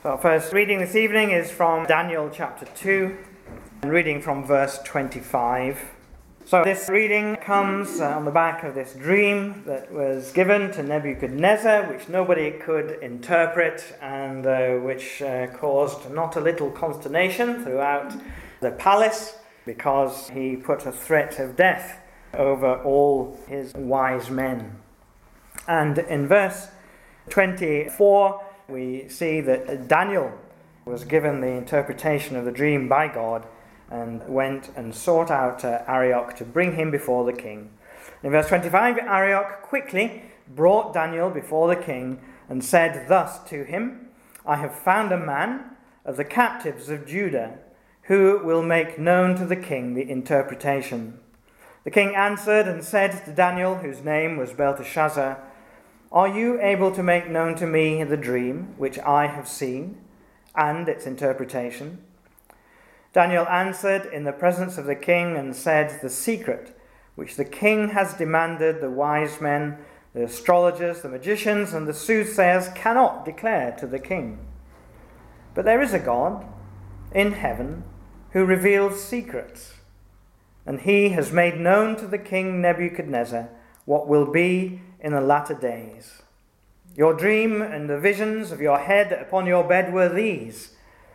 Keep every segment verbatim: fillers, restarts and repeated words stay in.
So our first reading this evening is from Daniel chapter two, and reading from verse twenty-five. So this reading comes uh, on the back of this dream that was given to Nebuchadnezzar, which nobody could interpret, and uh, which uh, caused not a little consternation throughout the palace, because he put a threat of death over all his wise men. And in verse twenty-four, we see that Daniel was given the interpretation of the dream by God and went and sought out uh, Arioch to bring him before the king. In verse twenty-five, Arioch quickly brought Daniel before the king and said thus to him, "I have found a man of the captives of Judah who will make known to the king the interpretation." The king answered and said to Daniel, whose name was Belteshazzar, "Are you able to make known to me the dream which I have seen and its interpretation?" Daniel answered in the presence of the king and said, "The secret which the king has demanded, the wise men, the astrologers, the magicians, and the soothsayers cannot declare to the king. But there is a God in heaven who reveals secrets, and he has made known to the king Nebuchadnezzar what will be in the latter days. Your dream and the visions of your head upon your bed were these.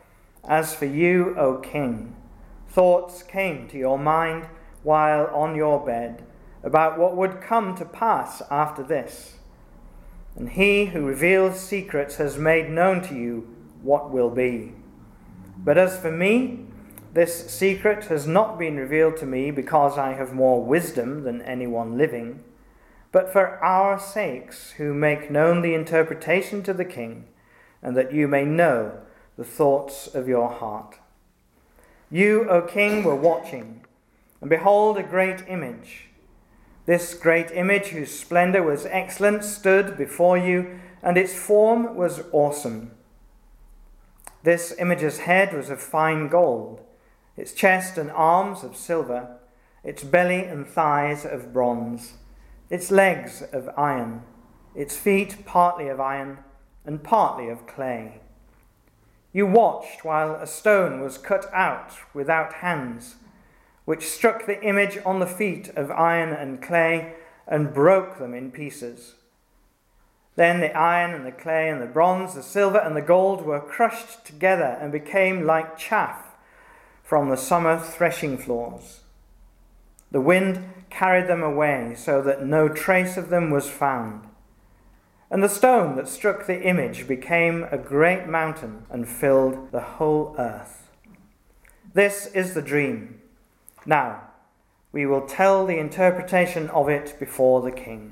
As for you, O king, thoughts came to your mind while on your bed about what would come to pass after this. And he who reveals secrets has made known to you what will be. But as for me, this secret has not been revealed to me because I have more wisdom than anyone living, but for our sakes who make known the interpretation to the king, and that you may know the thoughts of your heart. You, O king, were watching, and behold, a great image. This great image, whose splendor was excellent, stood before you, and its form was awesome. This image's head was of fine gold, its chest and arms of silver, its belly and thighs of bronze, its legs of iron, its feet partly of iron and partly of clay. You watched while a stone was cut out without hands, which struck the image on the feet of iron and clay and broke them in pieces. Then the iron and the clay and the bronze, the silver and the gold were crushed together and became like chaff from the summer threshing floors. The wind carried them away so that no trace of them was found. And the stone that struck the image became a great mountain and filled the whole earth. This is the dream. Now, we will tell the interpretation of it before the king.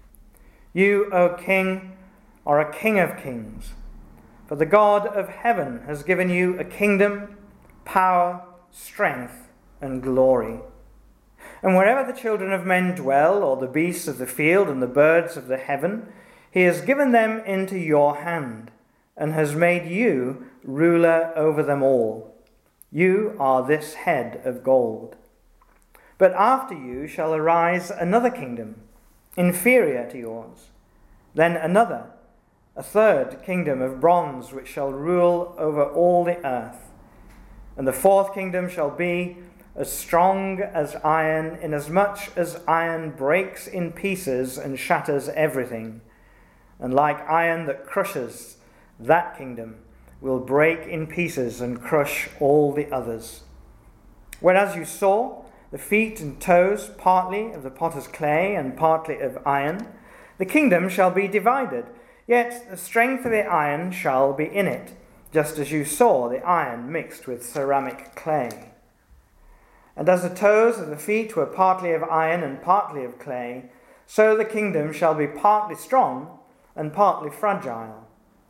You, O king, are a king of kings, for the God of heaven has given you a kingdom, power, strength, and glory. And wherever the children of men dwell, or the beasts of the field and the birds of the heaven, he has given them into your hand, and has made you ruler over them all. You are this head of gold. But after you shall arise another kingdom, inferior to yours, then another, a third kingdom of bronze, which shall rule over all the earth. And the fourth kingdom shall be as strong as iron, inasmuch as iron breaks in pieces and shatters everything. And like iron that crushes, that kingdom will break in pieces and crush all the others. Whereas you saw the feet and toes partly of the potter's clay and partly of iron, the kingdom shall be divided, yet the strength of the iron shall be in it, just as you saw the iron mixed with ceramic clay. And as the toes of the feet were partly of iron and partly of clay, so the kingdom shall be partly strong and partly fragile.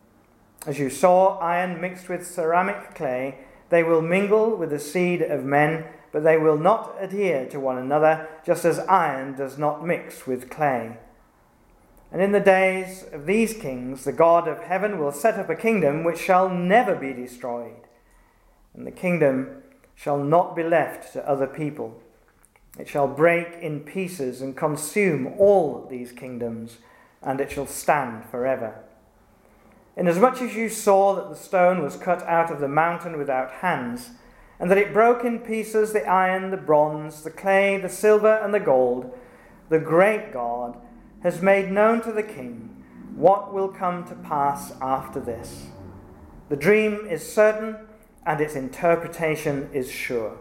As you saw iron mixed with ceramic clay, they will mingle with the seed of men, but they will not adhere to one another, just as iron does not mix with clay. And in the days of these kings, the God of heaven will set up a kingdom which shall never be destroyed, and the kingdom shall not be left to other people. It shall break in pieces and consume all these kingdoms, and it shall stand forever. inasmuch as you saw that the stone was cut out of the mountain without hands, and that it broke in pieces the iron, the bronze, the clay, the silver, and the gold, the great God has made known to the king what will come to pass after this. The dream is certain, and its interpretation is sure."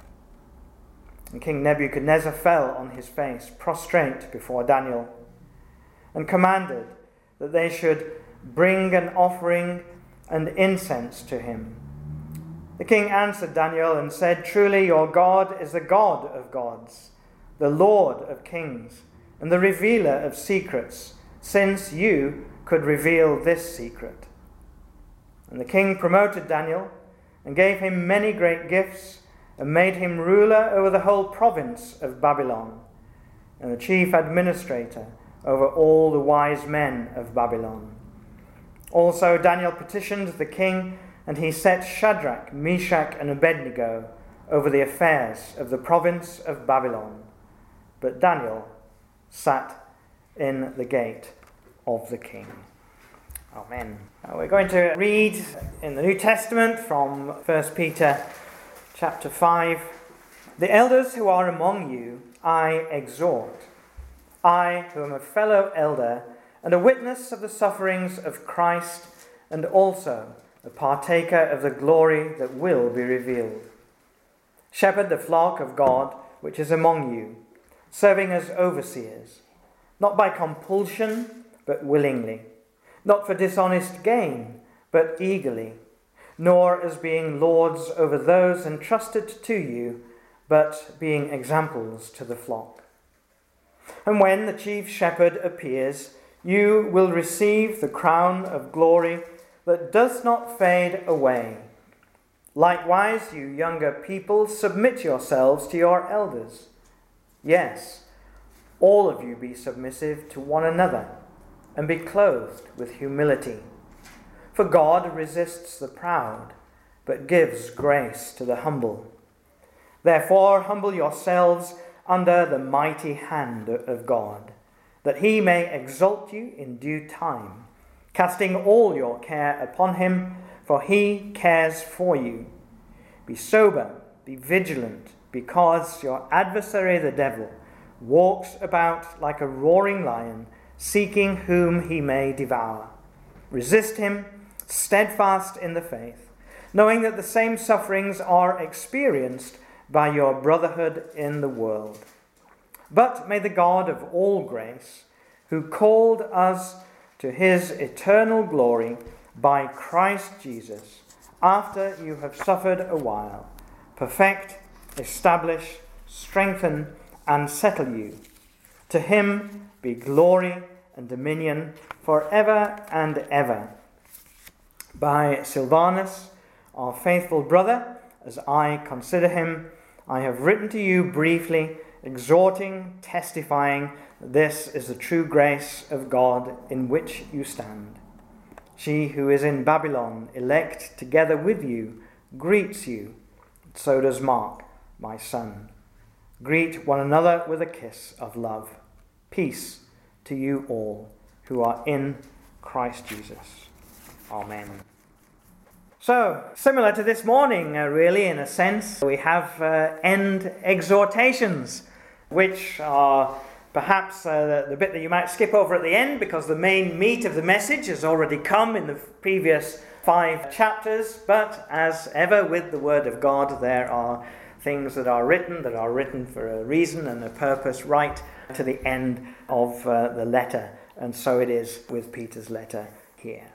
And King Nebuchadnezzar fell on his face, prostrate before Daniel, and commanded that they should bring an offering and incense to him. The king answered Daniel and said, "Truly your God is the God of gods, the Lord of kings, and the revealer of secrets, since you could reveal this secret." And the king promoted Daniel and gave him many great gifts and made him ruler over the whole province of Babylon and the chief administrator over all the wise men of Babylon. Also Daniel petitioned the king, and he set Shadrach, Meshach, and Abednego over the affairs of the province of Babylon. But Daniel sat in the gate of the king. Amen. Now we're going to read in the New Testament from First Peter chapter five. "The elders who are among you I exhort, I who am a fellow elder and a witness of the sufferings of Christ, and also a partaker of the glory that will be revealed. Shepherd the flock of God which is among you, serving as overseers, not by compulsion, but willingly, not for dishonest gain, but eagerly, nor as being lords over those entrusted to you, but being examples to the flock. And when the chief shepherd appears, you will receive the crown of glory that does not fade away. Likewise, you younger people, submit yourselves to your elders. Yes, all of you be submissive to one another, and be clothed with humility. For God resists the proud, but gives grace to the humble. Therefore, humble yourselves under the mighty hand of God, that he may exalt you in due time, casting all your care upon him, for he cares for you. Be sober, be vigilant, because your adversary the devil walks about like a roaring lion, seeking whom he may devour. Resist him, steadfast in the faith, knowing that the same sufferings are experienced by your brotherhood in the world. But may the God of all grace, who called us to his eternal glory by Christ Jesus, after you have suffered a while, perfect, establish, strengthen, and settle you. To him be glory and dominion forever and ever. By Silvanus, our faithful brother, as I consider him, I have written to you briefly, exhorting, testifying, this is the true grace of God in which you stand. She who is in Babylon, elect together with you, greets you. So does Mark, my son. Greet one another with a kiss of love. Peace to you all who are in Christ Jesus. Amen. So, similar to this morning, uh, really, in a sense, we have uh, end exhortations, which are perhaps uh, the, the bit that you might skip over at the end, because the main meat of the message has already come in the previous five chapters. But as ever with the Word of God, there are things that are written, that are written for a reason and a purpose, right to the end of uh, the letter. And so it is with Peter's letter here.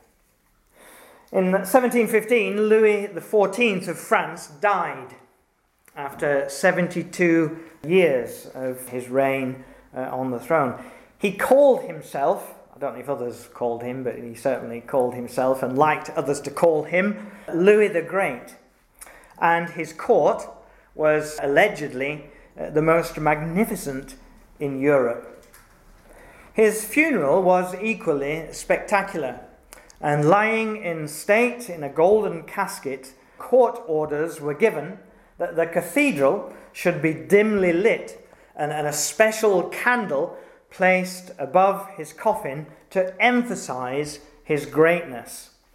In seventeen fifteen, Louis the fourteenth of France died after seventy-two years of his reign uh, on the throne. He called himself, I don't know if others called him, but he certainly called himself and liked others to call him, Louis the Great. And his court was allegedly uh, the most magnificent in Europe. His funeral was equally spectacular. And lying in state in a golden casket, court orders were given that the cathedral should be dimly lit and, and a special candle placed above his coffin to emphasize his greatness.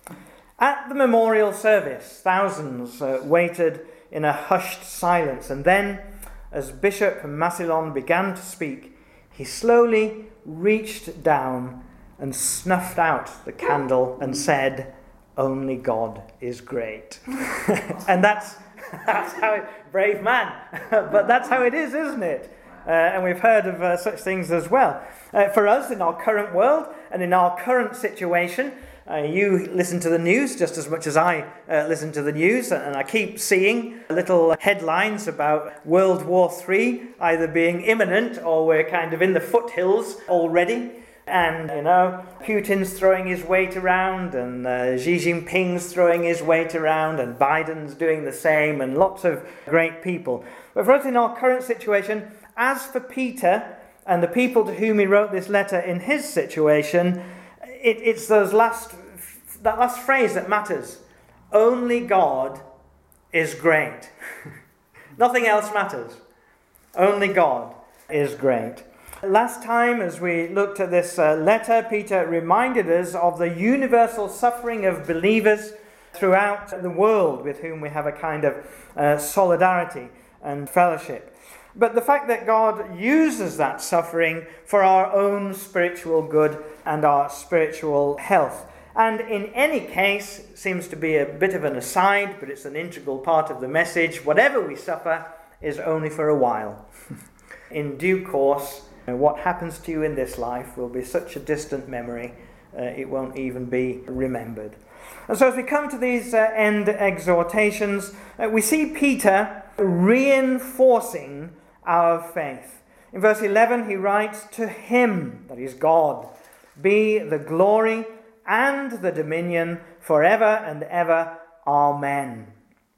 At the memorial service, thousands uh, waited in a hushed silence, and then, as Bishop Massillon began to speak, he slowly reached down and snuffed out the candle and said, "Only God is great." And that's, that's how it, brave man, but that's how it is, isn't it? Uh, and we've heard of uh, such things as well. Uh, for us, in our current world and in our current situation, uh, you listen to the news just as much as I uh, listen to the news, and I keep seeing little headlines about World War Three either being imminent or we're kind of in the foothills already. And, you know, Putin's throwing his weight around, and uh, Xi Jinping's throwing his weight around, and Biden's doing the same, and lots of great people. But for us in our current situation, as for Peter and the people to whom he wrote this letter in his situation, it, it's those last that last phrase that matters. Only God is great. Nothing else matters. Only God is great. Last time, as we looked at this uh, letter, Peter reminded us of the universal suffering of believers throughout the world with whom we have a kind of uh, solidarity and fellowship. But the fact that God uses that suffering for our own spiritual good and our spiritual health. And in any case, seems to be a bit of an aside, but it's an integral part of the message. Whatever we suffer is only for a while. In due course, what happens to you in this life will be such a distant memory, uh, it won't even be remembered. And so as we come to these uh, end exhortations, uh, we see Peter reinforcing our faith. In verse eleven, he writes, "To him," that is God, "be the glory and the dominion forever and ever. Amen."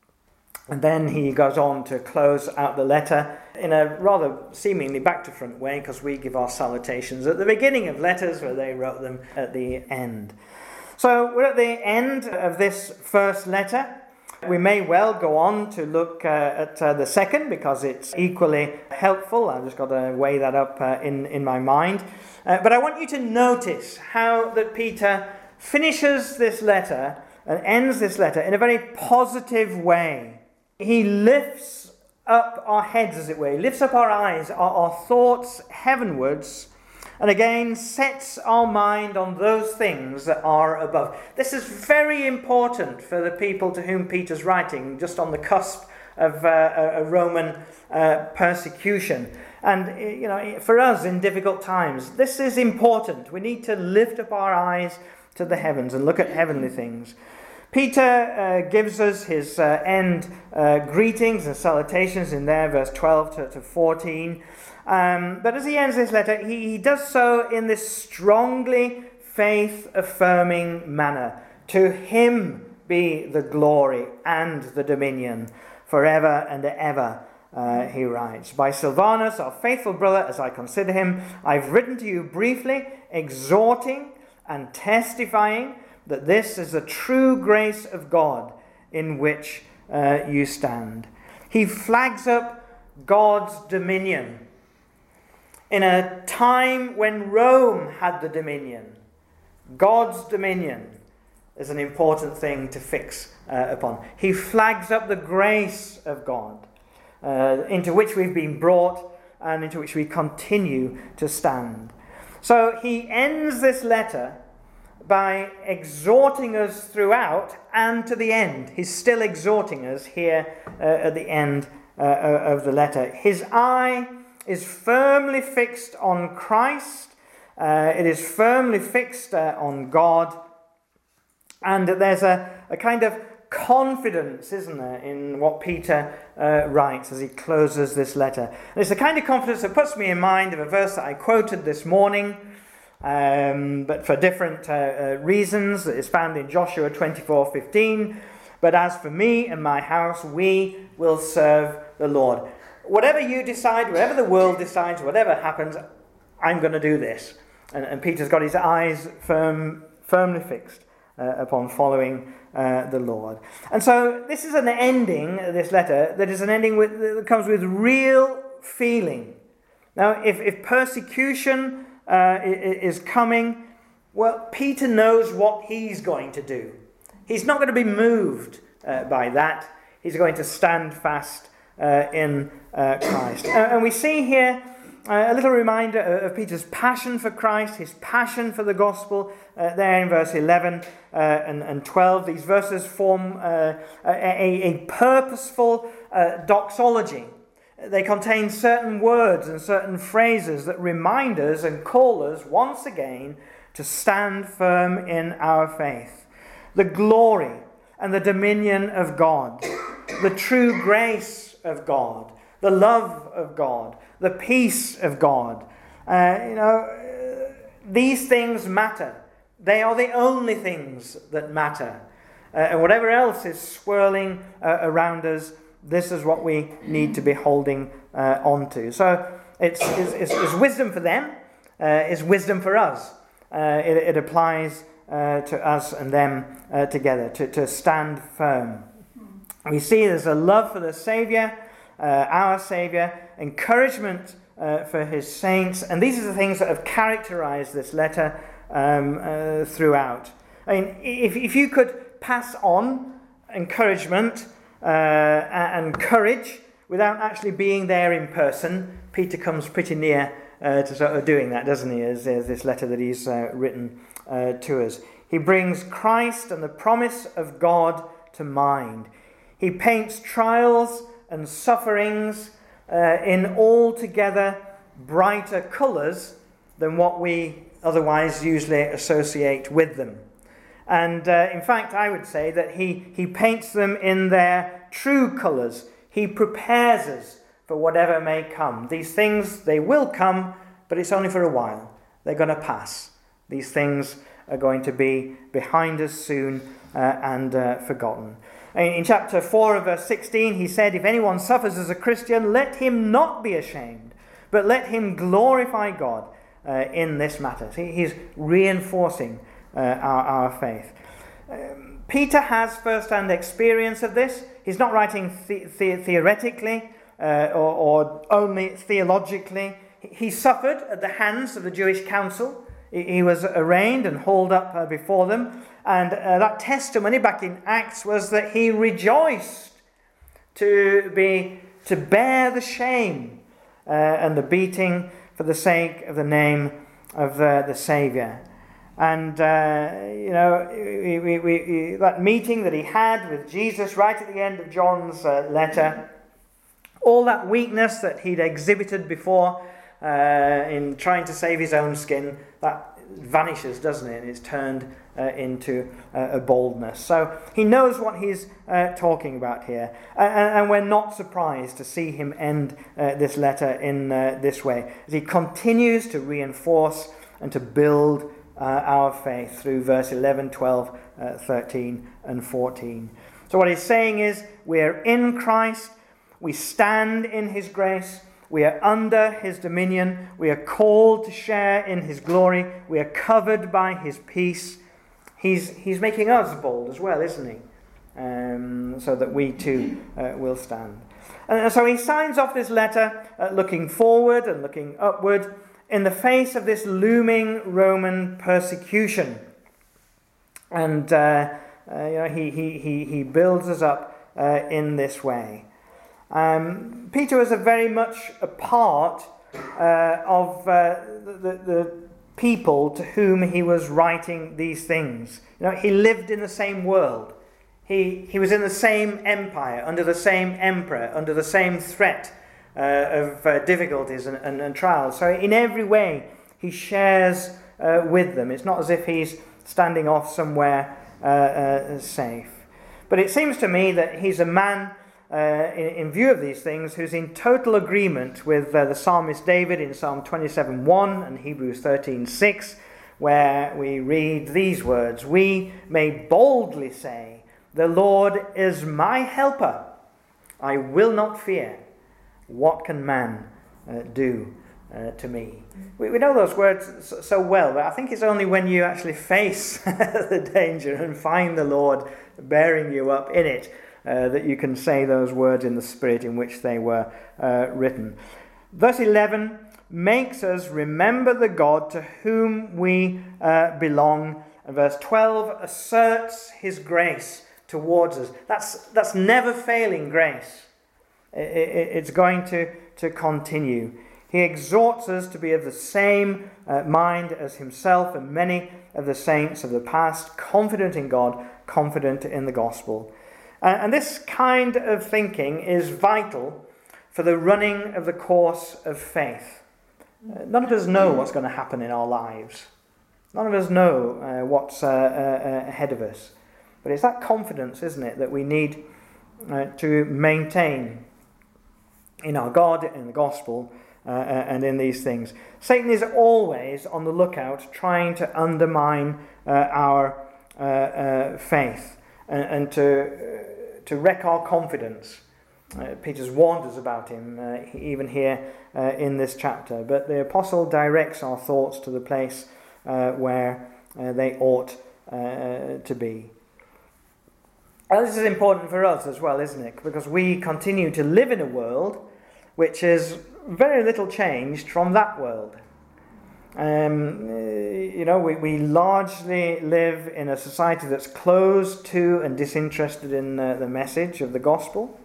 And then he goes on to close out the letter in a rather seemingly back-to-front way, because we give our salutations at the beginning of letters, where they wrote them at the end. So we're at the end of this first letter. We may well go on to look uh, at uh, the second, because it's equally helpful. I've just got to weigh that up uh, in, in my mind. Uh, but I want you to notice how that Peter finishes this letter and ends this letter in a very positive way. He lifts up our heads, as it were. He lifts up our eyes, our, our thoughts heavenwards, and again sets our mind on those things that are above. This is very important for the people to whom Peter's writing, just on the cusp of uh, a Roman uh, persecution. And, you know, for us in difficult times, this is important. We need to lift up our eyes to the heavens and look at heavenly things. Peter uh, gives us his uh, end uh, greetings and salutations in there, verse twelve to, to fourteen. Um, but as he ends this letter, he, he does so in this strongly faith-affirming manner. To him be the glory and the dominion forever and ever, uh, he writes. By Silvanus, our faithful brother, as I consider him, I've written to you briefly, exhorting and testifying that this is the true grace of God in which uh, you stand. He flags up God's dominion in a time when Rome had the dominion. God's dominion is an important thing to fix uh, upon. He flags up the grace of God uh, into which we've been brought and into which we continue to stand. So he ends this letter by exhorting us throughout and to the end. He's still exhorting us here uh, at the end uh, of the letter. His eye is firmly fixed on Christ. Uh, it is firmly fixed uh, on God. And there's a, a kind of confidence, isn't there, in what Peter uh, writes as he closes this letter. And it's the kind of confidence that puts me in mind of a verse that I quoted this morning, Um, but for different uh, uh, reasons. It's found in Joshua twenty-four fifteen. But as for me and my house, we will serve the Lord. Whatever you decide, whatever the world decides, whatever happens, I'm going to do this. And, and Peter's got his eyes firm, firmly fixed uh, upon following uh, the Lord. And so this is an ending, this letter, that is an ending with, that comes with real feeling. Now, if, if persecution Uh, is coming, well, Peter knows what he's going to do. He's not going to be moved uh, by that. He's going to stand fast uh, in uh, Christ. Uh, and we see here uh, a little reminder of Peter's passion for Christ, his passion for the gospel, uh, there in verse eleven uh, and, and twelve. These verses form uh, a, a purposeful uh, doxology. They contain certain words and certain phrases that remind us and call us once again to stand firm in our faith. The glory and the dominion of God, the true grace of God, the love of God, the peace of God. Uh, you know, uh, these things matter. They are the only things that matter. Uh, and whatever else is swirling uh, around us, this is what we need to be holding uh, on to. So it's, it's, it's, it's wisdom for them, uh, it's wisdom for us. Uh, it, it applies uh, to us and them uh, together, to, to stand firm. We see there's a love for the Saviour, uh, our Saviour, encouragement uh, for his saints, and these are the things that have characterized this letter um, uh, throughout. I mean, if, if you could pass on encouragement uh, and courage without actually being there in person, Peter comes pretty near uh, to sort of doing that, doesn't he, as, as this letter that he's uh, written uh, to us. He brings Christ and the promise of God to mind. He paints trials and sufferings uh, in altogether brighter colours than what we otherwise usually associate with them. And uh, in fact, I would say that he, he paints them in their true colours. He prepares us for whatever may come. These things, they will come, but it's only for a while. They're going to pass. These things are going to be behind us soon uh, and uh, forgotten. In chapter four of verse sixteen, he said, if anyone suffers as a Christian, let him not be ashamed, but let him glorify God uh, in this matter. He, he's reinforcing uh, our, our faith. Um, Peter has first-hand experience of this. He's not writing the, the, theoretically uh, or, or only theologically. He suffered at the hands of the Jewish council. He, he was arraigned and hauled up uh, before them. And uh, that testimony back in Acts was that he rejoiced to be to bear the shame uh, and the beating for the sake of the name of uh, the Saviour. And, uh, you know, we, we, we, that meeting that he had with Jesus right at the end of John's uh, letter, all that weakness that he'd exhibited before uh, in trying to save his own skin, that vanishes, doesn't it? And it's turned uh, into uh, a boldness. So he knows what he's uh, talking about here. And, and we're not surprised to see him end uh, this letter in uh, this way, as he continues to reinforce and to build Uh, our faith through verse eleven, twelve, uh, thirteen and fourteen. So what he's saying is, we're in Christ, we stand in his grace, we are under his dominion, we are called to share in his glory, we are covered by his peace. He's, he's making us bold as well, isn't he? Um, so that we too uh, will stand. And so he signs off this letter uh, looking forward and looking upward, in the face of this looming Roman persecution. And uh, uh, you know, he, he, he, he builds us up uh, in this way. Um, Peter was a very much a part uh, of uh, the, the people to whom he was writing these things. You know, he lived in the same world. He, he was in the same empire, under the same emperor, under the same threat Uh, of uh, difficulties and, and, and trials. So in every way, he shares uh, with them. It's not as if he's standing off somewhere uh, uh, safe. But it seems to me that he's a man, uh, in, in view of these things, who's in total agreement with uh, the psalmist David in Psalm twenty-seven one and Hebrews thirteen six, where we read these words, "We may boldly say, 'The Lord is my helper. I will not fear. What can man uh, do uh, to me?'" We, we know those words so, so well, but I think it's only when you actually face the danger and find the Lord bearing you up in it uh, that you can say those words in the spirit in which they were uh, written. Verse eleven makes us remember the God to whom we uh, belong And verse twelve asserts his grace towards us. That's, that's never failing grace. It, it, it's going to, to continue. He exhorts us to be of the same uh, mind as himself and many of the saints of the past, confident in God, confident in the gospel. Uh, and this kind of thinking is vital for the running of the course of faith. Uh, none of us know what's going to happen in our lives. None of us know uh, what's uh, uh, ahead of us. But it's that confidence, isn't it, that we need uh, to maintain in our God, in the gospel, uh, and in these things. Satan is always on the lookout trying to undermine uh, our uh, uh, faith and, and to, uh, to wreck our confidence. Uh, Peter's warned us about him, uh, even here uh, in this chapter. But the apostle directs our thoughts to the place uh, where uh, they ought uh, to be. Well, this is important for us as well, isn't it? Because we continue to live in a world which is very little changed from that world. Um, you know, we, we largely live in a society that's closed to and disinterested in uh, the message of the gospel.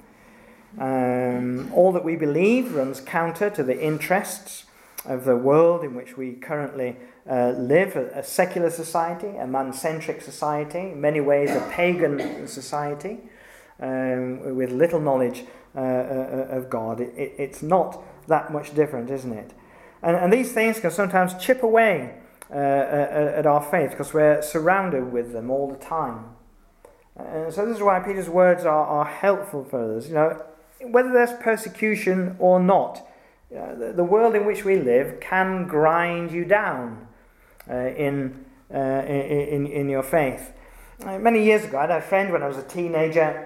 Um, all that we believe runs counter to the interests of the world in which we currently uh, live, a, a secular society, a man-centric society, in many ways a pagan society, um, with little knowledge uh, uh, of God. It, it, it's not that much different, isn't it? And, and these things can sometimes chip away uh, at, at our faith because we're surrounded with them all the time. And so this is why Peter's words are, are helpful for us. You know, whether there's persecution or not, uh, the, the world in which we live can grind you down uh, in, uh, in in your faith. Uh, many years ago, I had a friend when I was a teenager,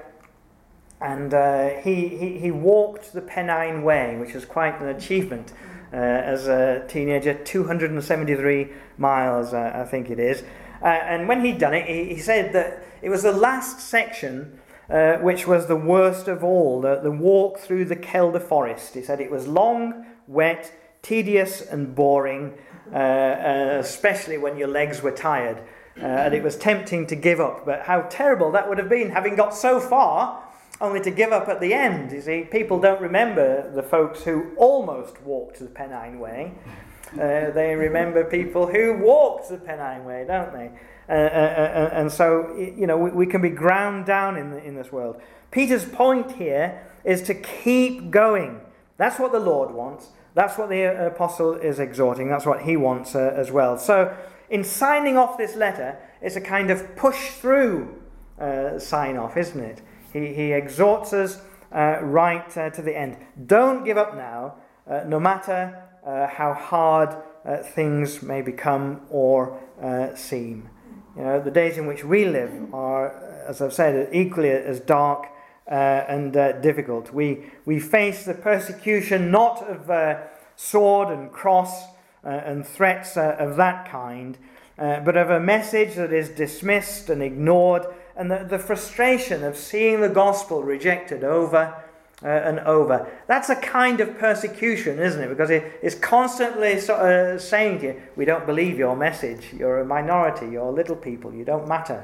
and uh, he, he he walked the Pennine Way, which was quite an achievement uh, as a teenager. two hundred seventy-three miles, uh, I think it is. Uh, and when he'd done it, he, he said that it was the last section uh, which was the worst of all, the, the walk through the Kelder Forest. He said it was long, wet, tedious and boring, uh, uh, especially when your legs were tired. Uh, and it was tempting to give up. But how terrible that would have been, having got so far, only to give up at the end. You see, people don't remember the folks who almost walked the Pennine Way. Uh, they remember people who walked the Pennine Way, don't they? Uh, uh, uh, and so, you know, we, we can be ground down in, in this world. Peter's point here is to keep going. That's what the Lord wants. That's what the apostle is exhorting. That's what he wants uh, as well. So, in signing off this letter, it's a kind of push-through uh, sign-off, isn't it? He, he exhorts us uh, right uh, to the end. Don't give up now, uh, no matter Uh, how hard uh, things may become or uh, seem. You know, the days in which we live are, as I've said, equally as dark uh, and uh, difficult. We we face the persecution not of uh, sword and cross uh, and threats uh, of that kind, uh, but of a message that is dismissed and ignored, and the, the frustration of seeing the gospel rejected over Uh, and over. That's a kind of persecution, isn't it? Because it, it's constantly sort of saying to you, we don't believe your message. You're a minority. You're little people. You don't matter.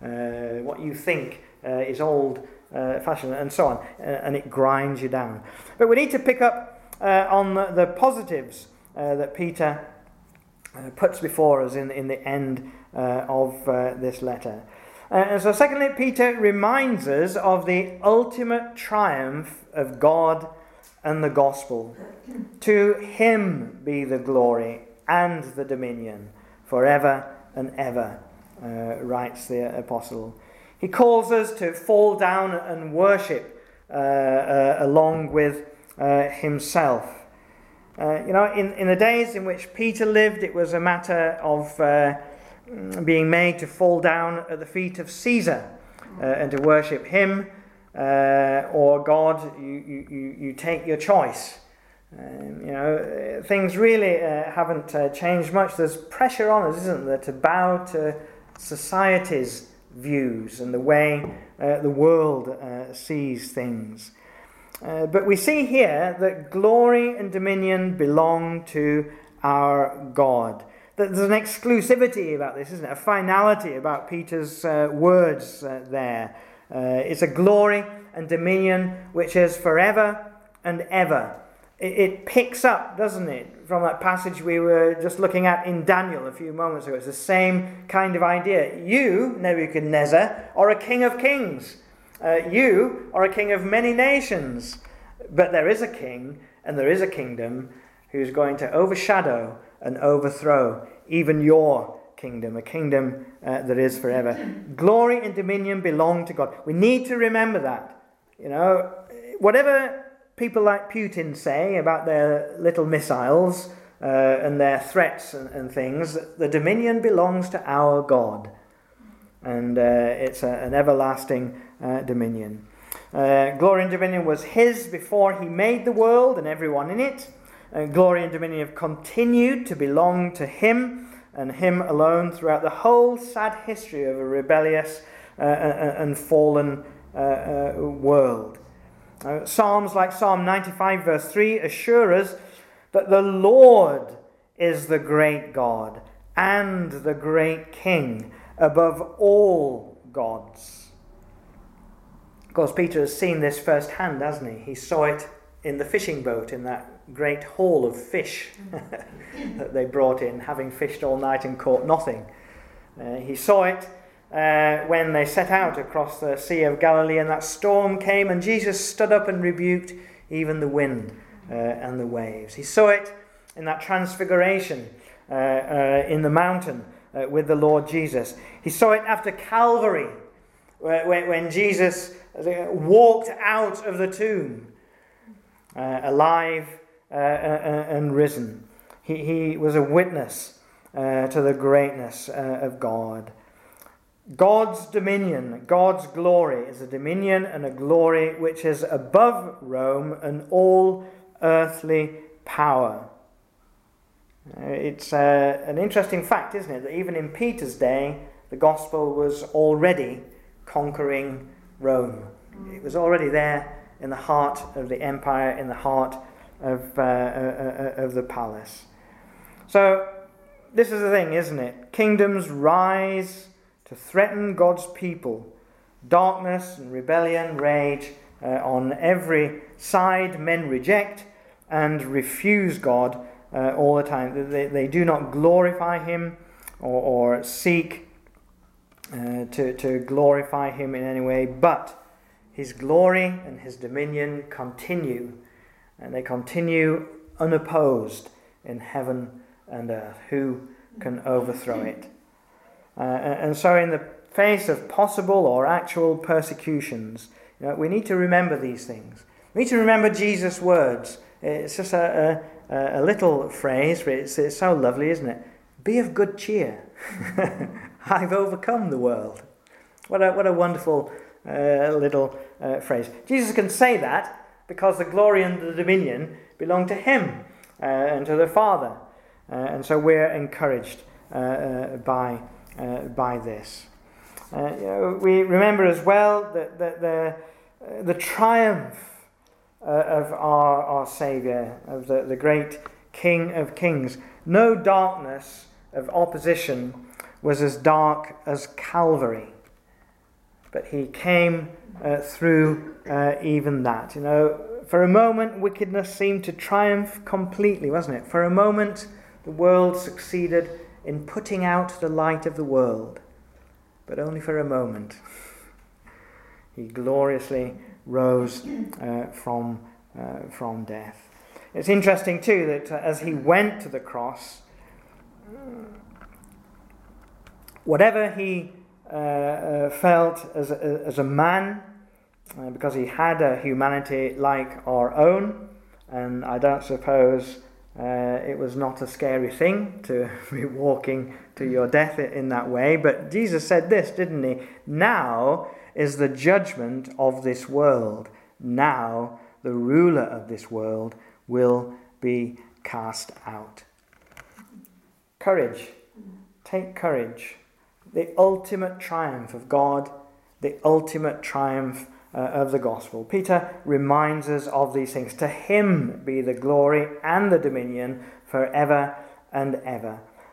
Uh, what you think uh, is old uh, fashioned, and so on. Uh, and it grinds you down. But we need to pick up uh, on the, the positives uh, that Peter uh, puts before us in, in the end uh, of uh, this letter. Uh, and so secondly, Peter reminds us of the ultimate triumph of God and the gospel. To him be the glory and the dominion forever and ever, uh, writes the apostle. He calls us to fall down and worship uh, uh, along with uh, himself. Uh, you know, in, in the days in which Peter lived, it was a matter of Uh, being made to fall down at the feet of Caesar uh, and to worship him uh, or God. You, you, you take your choice. Um, you know, things really uh, haven't uh, changed much. There's pressure on us, isn't there, to bow to society's views and the way uh, the world uh, sees things. Uh, but we see here that glory and dominion belong to our God. there's an exclusivity about this, isn't it? A finality about Peter's uh, words uh, there. Uh, it's a glory and dominion which is forever and ever. It, it picks up, doesn't it, from that passage we were just looking at in Daniel a few moments ago. It's the same kind of idea. You, Nebuchadnezzar, are a king of kings. Uh, you are a king of many nations. But there is a king and there is a kingdom who's going to overshadow and overthrow even your kingdom, a kingdom uh, that is forever. Glory and dominion belong to God. We need to remember that. You know, whatever people like Putin say about their little missiles uh, and their threats and, and things, the dominion belongs to our God. And uh, it's a, an everlasting uh, dominion. Uh, glory and dominion was his before he made the world and everyone in it. Uh, glory and dominion have continued to belong to him and him alone throughout the whole sad history of a rebellious uh, and fallen uh, uh, world. Uh, Psalms like Psalm ninety-five verse three assure us that the Lord is the great God and the great King above all gods. Of course, Peter has seen this firsthand, hasn't he? He saw it in the fishing boat, in that great haul of fish that they brought in, having fished all night and caught nothing. Uh, he saw it uh, when they set out across the Sea of Galilee and that storm came and Jesus stood up and rebuked even the wind uh, and the waves. He saw it in that transfiguration uh, uh, in the mountain uh, with the Lord Jesus. He saw it after Calvary when, when Jesus walked out of the tomb uh, alive uh, and risen. He, he was a witness uh, to the greatness uh, of God. God's dominion, God's glory is a dominion and a glory which is above Rome and all earthly power. Uh, it's uh, an interesting fact, isn't it, that even in Peter's day, the gospel was already conquering Rome. It was already there in the heart of the empire, in the heart of, uh, uh, uh, of the palace. So, this is the thing, isn't it? Kingdoms rise to threaten God's people. Darkness and rebellion rage uh, on every side. Men reject and refuse God uh, all the time. They, they do not glorify him or, or seek uh, to, to glorify him in any way, but his glory and his dominion continue, and they continue unopposed in heaven and earth. Who can overthrow it? Uh, and so in the face of possible or actual persecutions, you know, we need to remember these things. We need to remember Jesus' words. It's just a, a, a little phrase, but it's, it's so lovely, isn't it? Be of good cheer. I've overcome the world. What a, what a wonderful uh, little uh, phrase. Jesus can say that because the glory and the dominion belong to him uh, and to the Father. Uh, and so we're encouraged uh, uh, by Uh, by this. Uh, you know, we remember as well that, that the, uh, the triumph uh, of our, our Saviour, of the, the great King of Kings. No darkness of opposition was as dark as Calvary. But he came uh, through uh, even that. You know, for a moment wickedness seemed to triumph completely, wasn't it? For a moment the world succeeded in putting out the light of the world, but only for a moment. He gloriously rose uh, from uh, from death. It's interesting too that uh, as he went to the cross, whatever he uh, uh, felt as a, as a man, uh, because he had a humanity like our own, and I don't suppose Uh, it was not a scary thing to be walking to your death in that way. But Jesus said this, didn't he? Now is the judgment of this world. Now the ruler of this world will be cast out. Courage. Take courage. The ultimate triumph of God, the ultimate triumph Uh, of the gospel. Peter reminds us of these things. To him be the glory and the dominion forever and ever.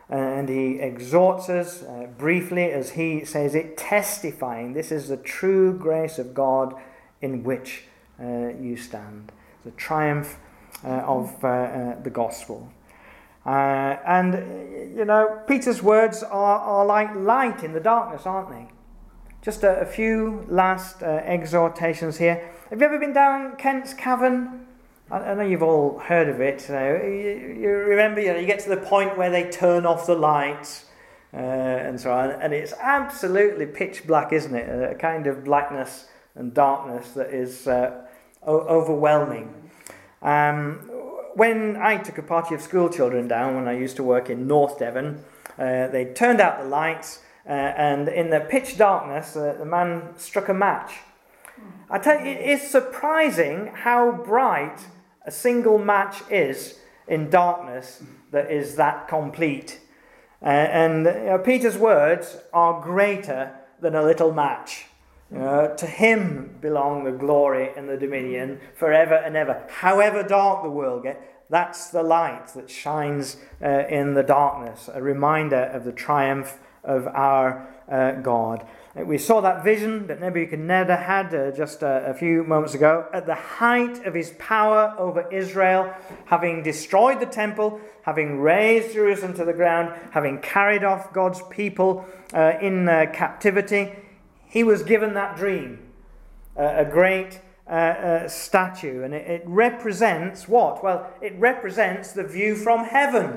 and he exhorts us uh, briefly as he says it, testifying this is the true grace of God in which uh, you stand. The triumph uh, of uh, uh, the gospel. Uh, and, you know, Peter's words are, are like light in the darkness, aren't they? Just a, a few last uh, exhortations here. Have you ever been down Kent's Cavern? I, I know you've all heard of it. Uh, you, you remember, you know, you get to the point where they turn off the lights uh, and so on, and it's absolutely pitch black, isn't it? A, a kind of blackness and darkness that is uh, o- overwhelming. Um, when I took a party of school children down, when I used to work in North Devon, uh, they turned out the lights, uh, and in the pitch darkness, uh, the man struck a match. I tell you, it is surprising how bright a single match is in darkness that is that complete. Uh, and you know, Peter's words are greater than a little match. You know, to him belong the glory and the dominion forever and ever. However dark the world gets, that's the light that shines uh, in the darkness, a reminder of the triumph of our uh, God. We saw that vision that Nebuchadnezzar had uh, just uh, a few moments ago. At the height of his power over Israel, having destroyed the temple, having razed Jerusalem to the ground, having carried off God's people uh, in uh, captivity, he was given that dream, uh, a great uh, uh, statue. And it, it represents what? Well, it represents the view from heaven.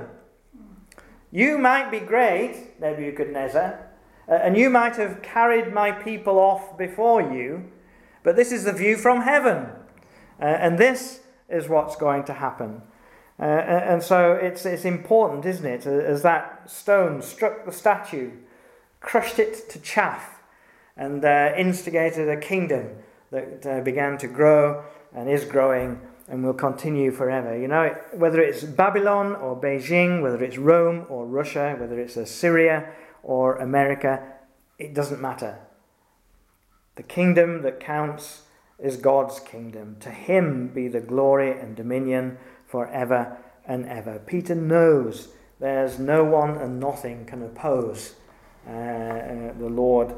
You might be great, Nebuchadnezzar, uh, and you might have carried my people off before you, but this is the view from heaven. Uh, and this is what's going to happen. Uh, and so it's, it's important, isn't it, as that stone struck the statue, crushed it to chaff, and uh, instigated a kingdom that uh, began to grow and is growing and will continue forever. You know, whether it's Babylon or Beijing, whether it's Rome or Russia, whether it's Assyria or America, it doesn't matter. The kingdom that counts is God's kingdom. To him be the glory and dominion forever and ever. Peter knows there's no one and nothing can oppose uh, uh, the Lord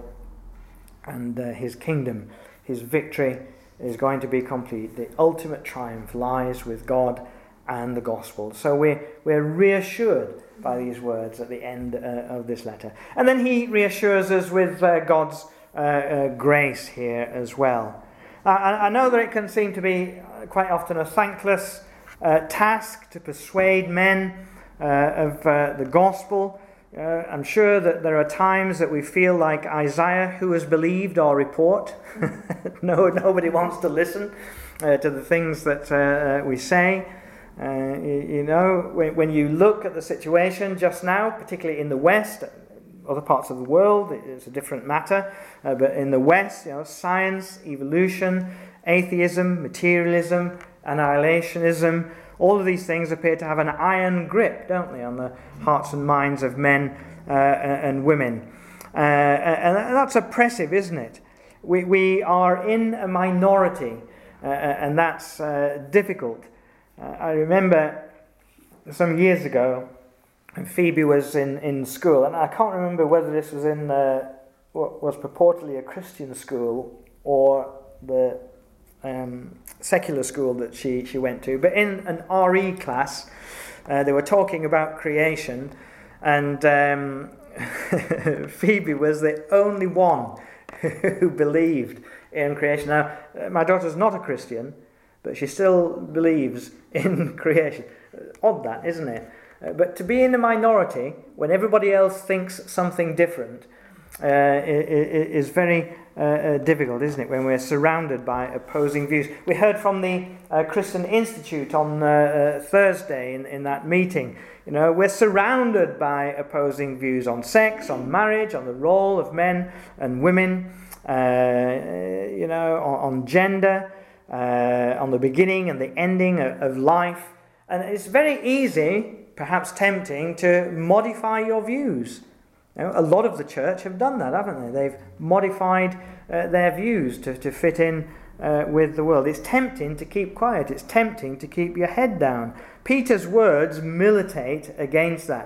and uh, his kingdom. His victory is going to be complete. The ultimate triumph lies with God and the gospel. So we're, we're reassured by these words at the end uh, of this letter. And then he reassures us with uh, God's uh, uh, grace here as well. Uh, I, I know that it can seem to be quite often a thankless uh, task to persuade men uh, of uh, the gospel. Uh, I'm sure that there are times that we feel like Isaiah, who has believed our report. no, nobody wants to listen uh, to the things that uh, we say. Uh, you, you know, when, when you look at the situation just now, particularly in the West, other parts of the world, it's a different matter. Uh, but in the West, you know, science, evolution, atheism, materialism, annihilationism, all of these things appear to have an iron grip, don't they, on the hearts and minds of men uh, and women. Uh, and that's oppressive, isn't it? We, we are in a minority, uh, and that's uh, difficult. Uh, I remember some years ago, Phoebe was in, in school, and I can't remember whether this was in uh, what was purportedly a Christian school or the Um, secular school that she, she went to, but in an R E class uh, they were talking about creation, and um, Phoebe was the only one who believed in creation. Now, my daughter's not a Christian, but she still believes in creation. Odd that, isn't it? Uh, but to be in the minority when everybody else thinks something different uh, is very Uh, uh, difficult, isn't it, when we're surrounded by opposing views. We heard from the uh, Christian Institute on uh, uh, Thursday in, in that meeting. You know, we're surrounded by opposing views on sex, on marriage, on the role of men and women, uh, you know, on, on gender, uh, on the beginning and the ending of, of life. And it's very easy, perhaps tempting, to modify your views. You know, a lot of the church have done that, haven't they? They've modified uh, their views to, to fit in uh, with the world. It's tempting to keep quiet. It's tempting to keep your head down. Peter's words militate against that.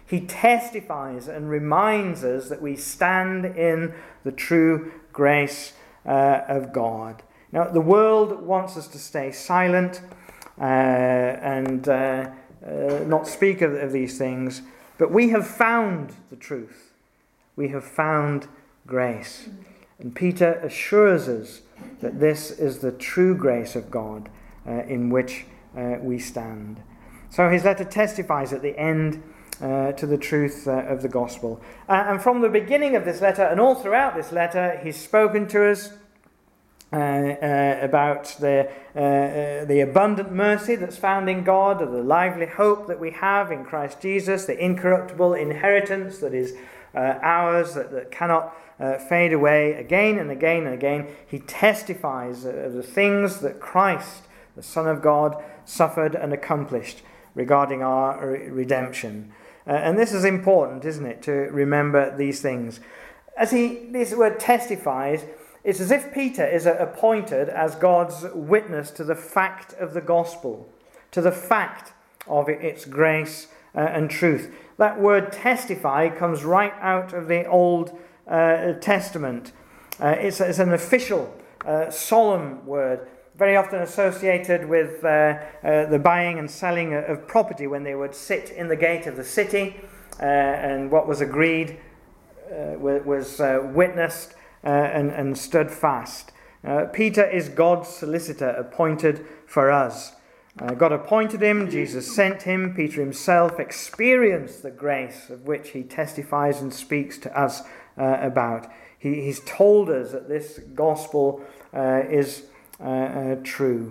He testifies and reminds us that we stand in the true grace uh, of God. Now, the world wants us to stay silent uh, and uh, uh, not speak of, of these things, but we have found the truth. We have found grace. And Peter assures us that this is the true grace of God uh, in which uh, we stand. So his letter testifies at the end uh, to the truth uh, of the gospel. Uh, and from the beginning of this letter and all throughout this letter, he's spoken to us uh, uh, about the, uh, uh, the abundant mercy that's found in God, or the lively hope that we have in Christ Jesus, the incorruptible inheritance that is uh, ours, that, that cannot Uh, fade away. Again and again and again, he testifies of the things that Christ, the Son of God, suffered and accomplished regarding our re- redemption. Uh, and this is important, isn't it, to remember these things. As he, this word testifies, it's as if Peter is appointed as God's witness to the fact of the gospel, to the fact of its grace uh, and truth. That word testify comes right out of the Old Uh, Testament. Uh, it's, it's an official, uh, solemn word, very often associated with uh, uh, the buying and selling of property, when they would sit in the gate of the city uh, and what was agreed uh, was uh, witnessed uh, and, and stood fast. Uh, Peter is God's solicitor appointed for us. Uh, God appointed him, Jesus sent him, Peter himself experienced the grace of which he testifies and speaks to us Uh, about. He, he's told us that this gospel uh, is uh, uh, true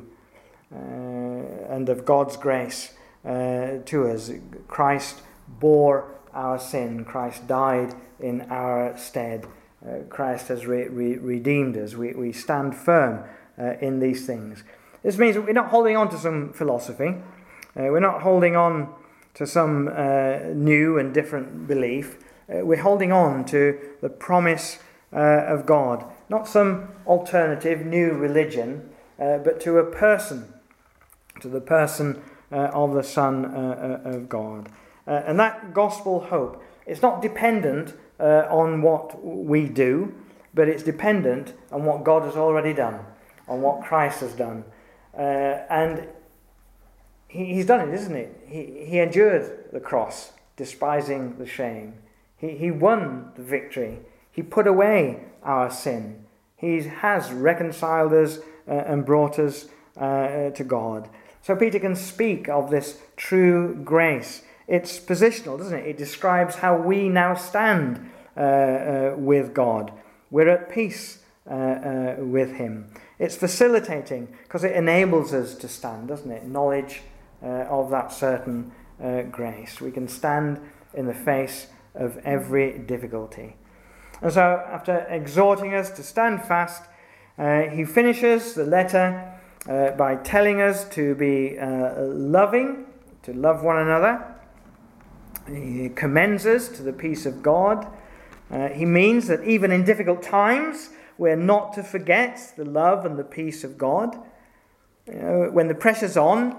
uh, and of God's grace uh, to us. Christ bore our sin. Christ died in our stead. Uh, Christ has re- re- redeemed us. We, we stand firm uh, in these things. This means that we're not holding on to some philosophy. Uh, we're not holding on to some uh, new and different belief. Uh, we're holding on to the promise uh, of God, not some alternative new religion, uh, but to a person, to the person uh, of the Son uh, uh, of God. Uh, and that gospel hope, it's not dependent uh, on what we do, but it's dependent on what God has already done, on what Christ has done. Uh, and he, he's done it, isn't it? He, he endured the cross, despising the shame. He, he won the victory. He put away our sin. He has reconciled us uh, and brought us uh, to God. So Peter can speak of this true grace. It's positional, doesn't it? It describes how we now stand uh, uh, with God. We're at peace uh, uh, with him. It's facilitating because it enables us to stand, doesn't it? Knowledge uh, of that certain uh, grace. We can stand in the face of every difficulty. And so, after exhorting us to stand fast, uh, he finishes the letter uh, by telling us to be uh, loving, to love one another. He commends us to the peace of God. Uh, he means that even in difficult times, we're not to forget the love and the peace of God. You know, when the pressure's on,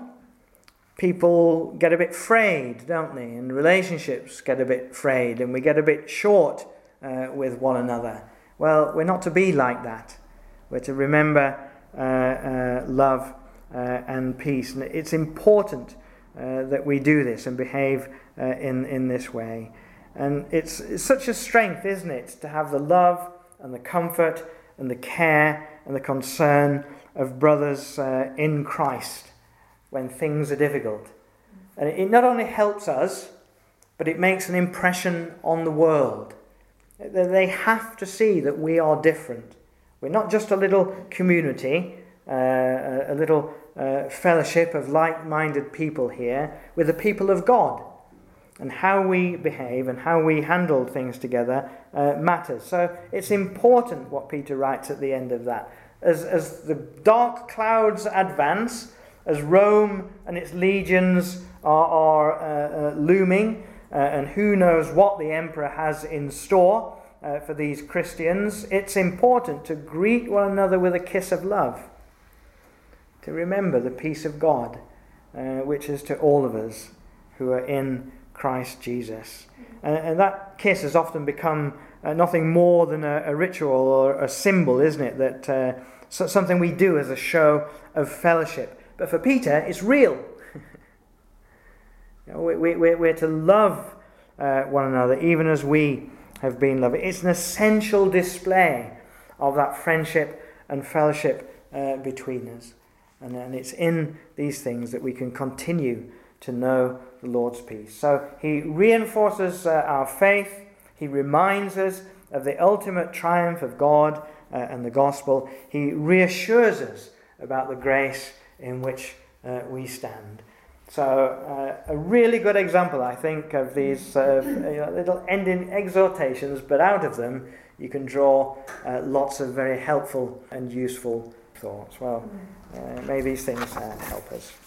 people get a bit frayed, don't they? And relationships get a bit frayed, and we get a bit short uh, with one another. Well, we're not to be like that. We're to remember uh, uh, love uh, and peace. And it's important uh, that we do this and behave uh, in, in this way. And it's, it's such a strength, isn't it, to have the love and the comfort and the care and the concern of brothers uh, in Christ when things are difficult. And it not only helps us, but it makes an impression on the world. They have to see that we are different. We're not just a little community, uh, a little uh, fellowship of like-minded people here. We're the people of God. And how we behave and how we handle things together uh, matters. So it's important what Peter writes at the end of that. As, as the dark clouds advance, as Rome and its legions are, are uh, uh, looming, uh, and who knows what the emperor has in store uh, for these Christians, it's important to greet one another with a kiss of love, to remember the peace of God, uh, which is to all of us who are in Christ Jesus. And, and that kiss has often become uh, nothing more than a, a ritual or a symbol, isn't it? That uh, so, something we do as a show of fellowship. But for Peter, it's real. You know, we, we, we're to love uh, one another even as we have been loved. It's an essential display of that friendship and fellowship uh, between us. And, and it's in these things that we can continue to know the Lord's peace. So he reinforces uh, our faith. He reminds us of the ultimate triumph of God uh, and the gospel. He reassures us about the grace in which uh, we stand. So uh, a really good example, I think, of these uh, you know, little ending exhortations, but out of them you can draw uh, lots of very helpful and useful thoughts. Well, uh, may these things uh, help us.